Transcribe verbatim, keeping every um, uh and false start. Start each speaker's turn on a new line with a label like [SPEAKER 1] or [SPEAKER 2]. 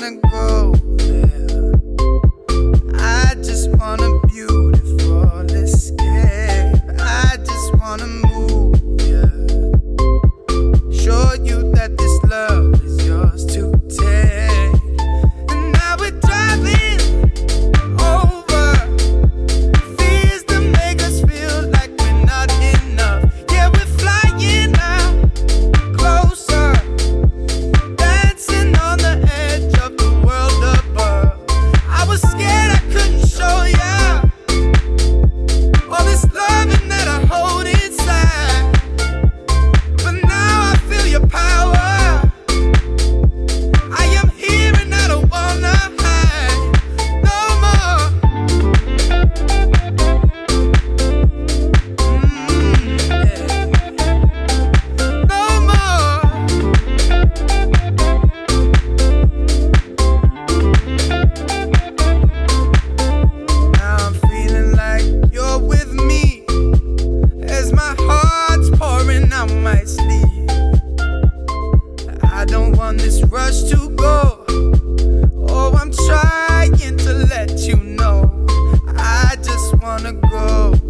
[SPEAKER 1] wanna go there. I just want a beautiful escape. I just wanna move, yeah. Show you that this love is yours to take. And now we're driving over fears that make us feel like we're not enough. Yeah, we're flying now, closer, dancing on the edge of the world above. I was scared I couldn't show ya all this loving that I hold inside, but now I feel your power. I am here and I don't wanna hide no more. Mm, yeah. No more. Now I'm feeling like you're with me as my heart's pouring out my sleeve. I don't want this rush to go. Oh, I'm trying to let you know I just wanna go